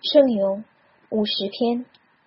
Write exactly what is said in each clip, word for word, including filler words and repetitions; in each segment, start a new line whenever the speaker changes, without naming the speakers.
圣咏五十篇。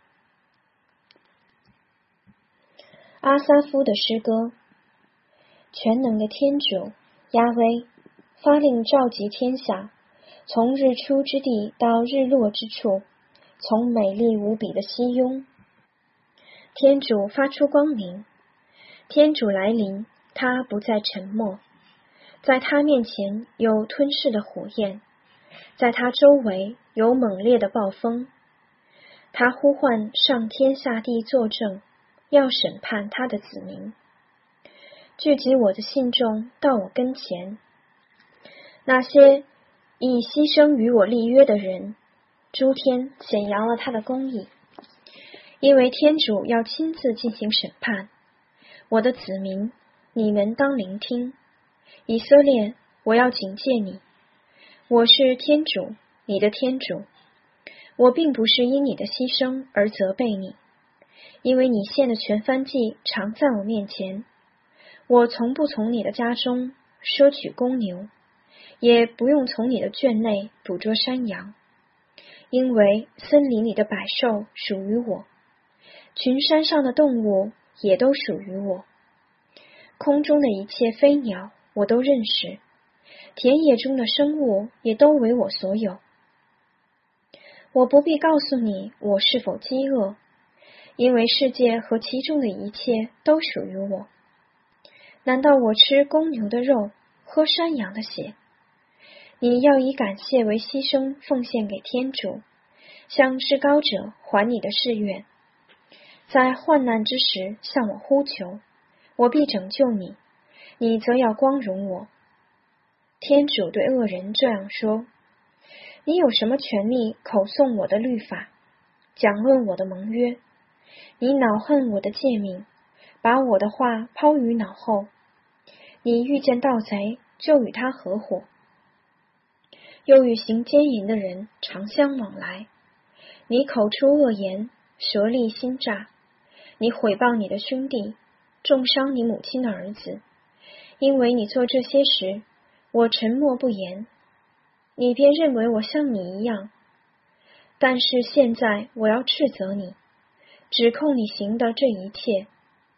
阿撒夫的诗歌。全能的天主亚威，发令召集天下，从日出之地到日落之处，从美丽无比的西雍。天主发出光明，天主来临，他不再沉默，在他面前有吞噬的火焰，在他周围有猛烈的暴风。他呼唤上天下地作证，要审判他的子民。聚集我的信众到我跟前，那些以牺牲与我立约的人，诸天显扬了他的公义，因为天主要亲自进行审判。我的子民，你们当聆听。以色列，我要警戒你，我是天主，你的天主。我并不是因你的牺牲而责备你，因为你献的全燔祭常在我面前。我从不从你的家中收取公牛，也不用从你的圈内捕捉山羊，因为森林里的百兽属于我，群山上的动物也都属于我，空中的一切飞鸟我都认识，田野中的生物也都为我所有。我不必告诉你我是否饥饿，因为世界和其中的一切都属于我。难道我吃公牛的肉，喝山羊的血？你要以感谢为牺牲奉献给天主，向至高者还你的誓愿。在患难之时向我呼求，我必拯救你，你则要光荣我。天主对恶人这样说：你有什么权利口诵我的律法，讲论我的盟约？你恼恨我的诫命，把我的话抛于脑后。你遇见盗贼，就与他合伙，又与行奸淫的人常相往来。你口出恶言，舌利心诈。你毁谤你的兄弟，重伤你母亲的儿子。因为你做这些时，我沉默不言，你便认为我像你一样。但是现在我要斥责你，指控你行的这一切。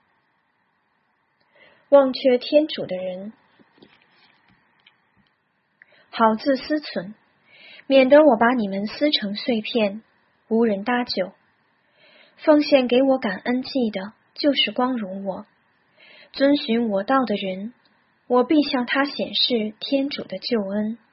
忘却天主的人，好自私忖，免得我把你们撕成碎片，无人搭救。奉献给我感恩祭的，就是光荣我。遵循我道的人，我必向他显示天主的救恩。